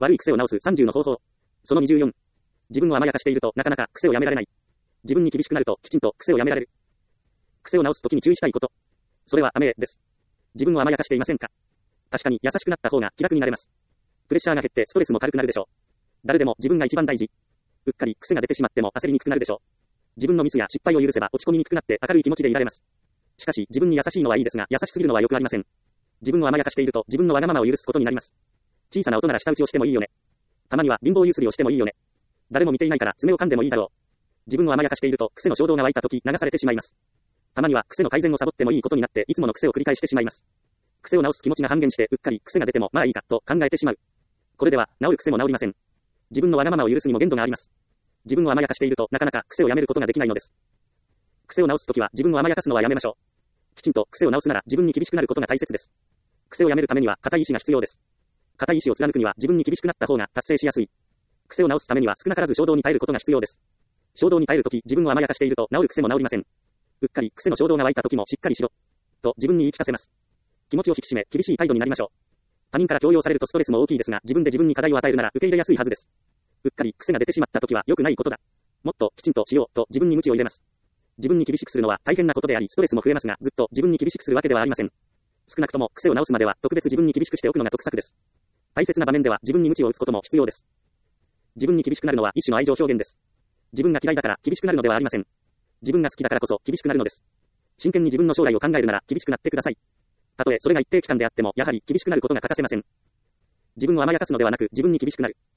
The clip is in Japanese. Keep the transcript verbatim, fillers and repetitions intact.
悪い癖を直すさんじゅうの方法。そのにじゅうよん。自分を甘やかしているとなかなか癖をやめられない。自分に厳しくなるときちんと癖をやめられる。癖を直すときに注意したいこと。それは甘えです。自分を甘やかしていませんか？確かに優しくなった方が気楽になれます。プレッシャーが減ってストレスも軽くなるでしょう。誰でも自分が一番大事。うっかり癖が出てしまっても焦りにくくなるでしょう。自分のミスや失敗を許せば落ち込みにくくなって明るい気持ちでいられます。しかし自分に優しいのはいいですが優しすぎるのはよくありません。自分を甘やかしていると自分のわがままを許すことになります。小さな音なら舌打ちをしてもいいよね。たまには貧乏ゆすりをしてもいいよね。誰も見ていないから爪を噛んでもいいだろう。自分を甘やかしていると癖の衝動が湧いた時流されてしまいます。たまには癖の改善をサボってもいいことになっていつもの癖を繰り返してしまいます。癖を直す気持ちが半減してうっかり癖が出てもまあいいかと考えてしまう。これでは治る癖も治りません。自分のわがままを許すにも限度があります。自分を甘やかしているとなかなか癖をやめることができないのです。癖を直すときは自分を甘やかすのはやめましょう。きちんと癖を直すなら自分に厳しくなることが大切です。癖をやめるためには固い意志が必要です。固い意志を貫くには自分に厳しくなった方が達成しやすい。癖を直すためには少なからず衝動に耐えることが必要です。衝動に耐えるとき自分を甘やかしていると治る癖も治りません。うっかり癖の衝動が湧いたときもしっかりしろと自分に言い聞かせます。気持ちを引き締め厳しい態度になりましょう。他人から強要されるとストレスも大きいですが自分で自分に課題を与えるなら受け入れやすいはずです。うっかり癖が出てしまったときは良くないことだ。もっときちんとしようと自分に鞭を入れます。自分に厳しくするのは大変なことでありストレスも増えますがずっと自分に厳しくするわけではありません。少なくとも癖を直すまでは特別自分に厳しくしておくのが得策です。大切な場面では自分に鞭を打つことも必要です。自分に厳しくなるのは一種の愛情表現です。自分が嫌いだから厳しくなるのではありません。自分が好きだからこそ厳しくなるのです。真剣に自分の将来を考えるなら厳しくなってください。たとえそれが一定期間であってもやはり厳しくなることが欠かせません。自分を甘やかすのではなく自分に厳しくなる。